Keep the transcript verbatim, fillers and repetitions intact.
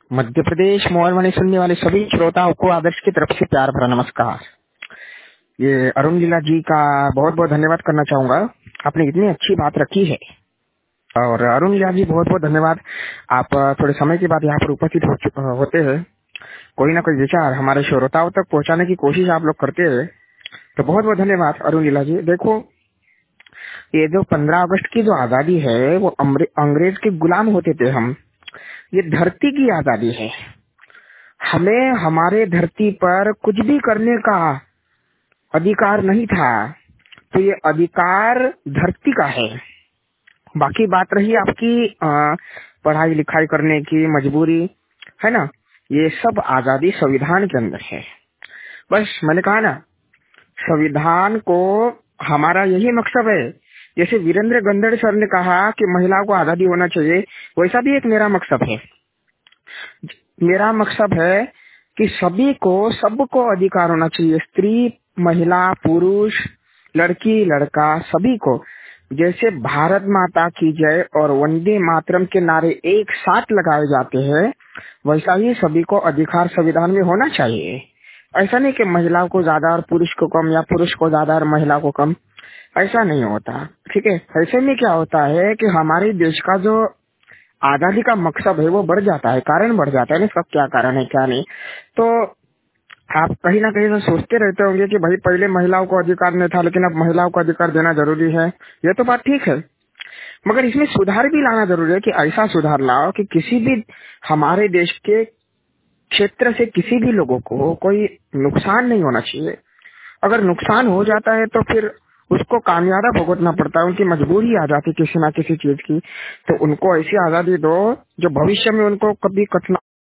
Madhya Pradesh mobile वाणी सुनने वाले सभी श्रोताओं को आदर्श की तरफ से प्यार भरा नमस्कार। ये अरुण लीला जी का बहुत बहुत धन्यवाद करना चाहूंगा, आपने इतनी अच्छी बात रखी है। और अरुण लीला जी बहुत बहुत धन्यवाद, आप थोड़े समय के बाद यहाँ पर उपस्थित हो, चु- होते हैं, कोई ना कोई विचार हमारे श्रोताओं तक पहुँचाने की कोशिश आप लोग करते हैं, तो बहुत बहुत धन्यवाद अरुण लीला जी। देखो, ये जो पंद्रह अगस्त की जो आजादी है वो अमरे- अंग्रेज के गुलाम होते थे हम, ये धरती की आजादी है। हमें हमारे धरती पर कुछ भी करने का अधिकार नहीं था, तो ये अधिकार धरती का है। बाकी बात रही आपकी अ, पढ़ाई लिखाई करने की मजबूरी, है ना, ये सब आजादी संविधान के अंदर है। बस मैंने कहा ना, संविधान को हमारा यही मकसद है। जैसे वीरेंद्र गंदड़ सर ने कहा कि महिलाओं को आजादी होना चाहिए, वैसा भी एक मेरा मकसद है। मेरा मकसद है कि सभी को, सबको अधिकार होना चाहिए, स्त्री, महिला, पुरुष, लड़की, लड़का, सभी को। जैसे भारत माता की जय और वंदे मातरम के नारे एक साथ लगाए जाते हैं, वैसा ही सभी को अधिकार संविधान में होना चाहिए। ऐसा नहीं कि महिलाओं को ज्यादा और पुरुष को कम, या पुरुष को ज्यादा और महिला को कम, ऐसा नहीं होता। ठीक है, ऐसे में क्या होता है कि हमारे देश का जो आजादी का मकसद है वो बढ़ जाता है, कारण बढ़ जाता है ना, इसका क्या कारण है क्या नहीं। तो आप कहीं ना कहीं तो सोचते रहते होंगे कि भाई पहले महिलाओं को अधिकार नहीं था, लेकिन अब महिलाओं को अधिकार देना जरूरी है। ये तो बात ठीक है, मगर इसमें सुधार भी लाना जरूरी है कि ऐसा सुधार लाओ कि किसी भी हमारे देश के क्षेत्र से किसी भी लोगों को कोई नुकसान नहीं होना चाहिए। अगर नुकसान हो जाता है तो फिर उसको कामयाबा भुगतना पड़ता है, उनकी मजबूरी आ जाती है किसी ना किसी चीज की। तो उनको ऐसी आजादी दो जो भविष्य में उनको कभी कठिनाई